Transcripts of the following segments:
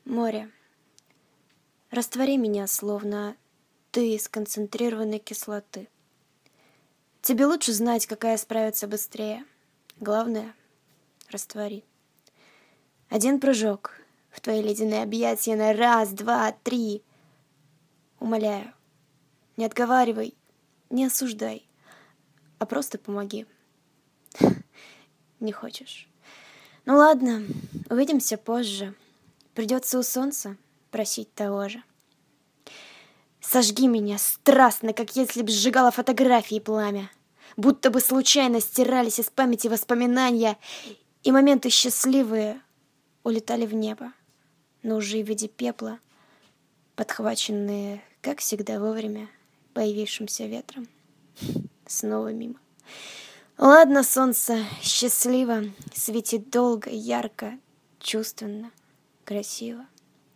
Море, раствори меня, словно ты из концентрированной кислоты. Тебе лучше знать, какая справится быстрее. Главное — раствори. Один прыжок в твои ледяные объятия на раз, два, три. Умоляю, не отговаривай, не осуждай, а просто помоги. Не хочешь? Ну ладно, увидимся позже. Придется у солнца просить того же. Сожги меня страстно, как если б сжигала фотографии пламя. Будто бы случайно стирались из памяти воспоминания, и моменты счастливые улетали в небо, но уже в виде пепла, подхваченные, как всегда, вовремя появившимся ветром. Снова мимо. Ладно, солнце счастливо, светит долго, ярко, чувственно, красиво.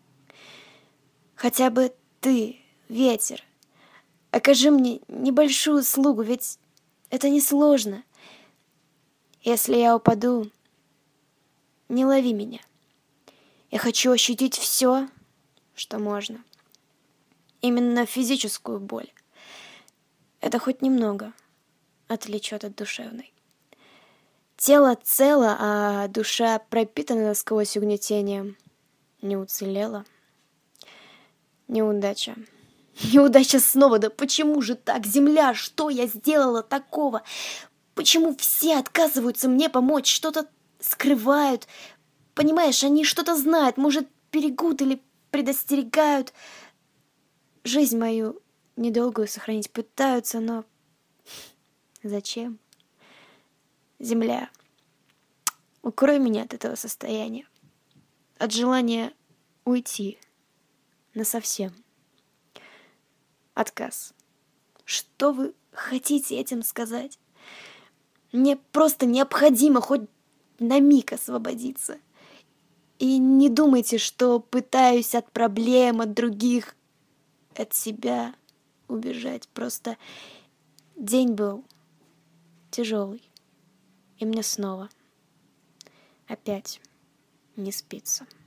Хотя бы ты, ветер, окажи мне небольшую услугу, ведь это несложно. Если я упаду, не лови меня. Я хочу ощутить все, что можно. Именно физическую боль. Это хоть немного отвлечет от душевной. Тело цело, а душа пропитана насквозь угнетением. Не уцелела. Неудача. Неудача снова. Да почему же так, земля? Что я сделала такого? Почему все отказываются мне помочь? Что-то скрывают. Понимаешь, они что-то знают. Может, берегут или предостерегают. Жизнь мою недолгую сохранить пытаются, но... Зачем? Земля, укрой меня от этого состояния. От желания уйти насовсем. Отказ. Что вы хотите этим сказать? Мне просто необходимо хоть на миг освободиться. И не думайте, что пытаюсь от проблем, от других, от себя убежать. Просто день был тяжелый. И мне снова опять не спится.